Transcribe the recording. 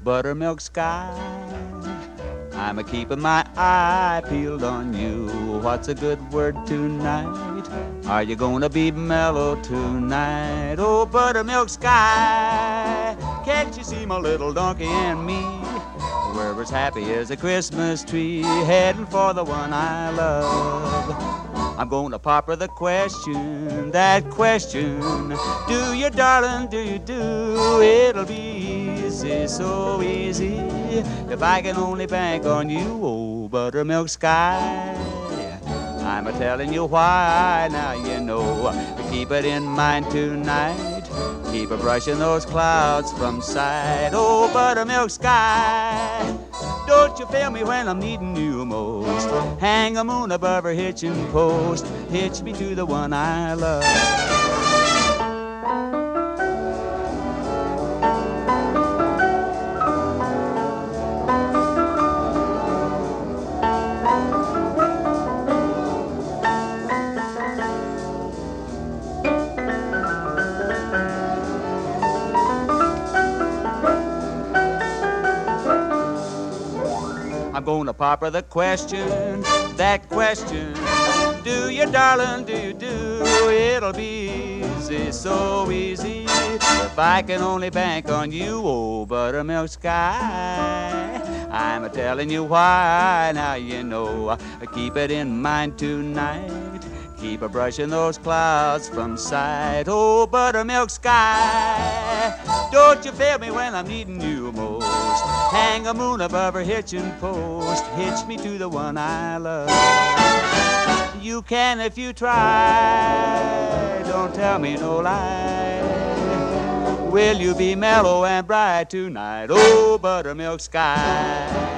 buttermilk sky, I'm a-keeping my eye peeled on you. What's a good word tonight? Are you gonna be mellow tonight? Oh, buttermilk sky, can't you see my little donkey and me? We're as happy as a Christmas tree, heading for the one I love. I'm gonna pop her the question, that question. Do you, darling, do you do? It'll be easy, so easy, if I can only bank on you, oh, buttermilk sky. I'm a-telling you why, now you know. Keep it in mind tonight, keep a-brushing those clouds from sight. Oh, buttermilk sky, don't you fail me when I'm needing you most. Hang a moon above her hitching post, hitch me to the one I love. I'm gonna pop her the question, that question. Do you, darling, do you do? It'll be easy, so easy, if I can only bank on you, oh, buttermilk sky. I'm a-telling you why, now you know. Keep it in mind tonight, keep a-brushing those clouds from sight. Oh, buttermilk sky, don't you fail me when I'm needing you most. Hang a moon above her hitching post, hitch me to the one I love. You can if you try, don't tell me no lie. Will you be mellow and bright tonight, oh, buttermilk sky?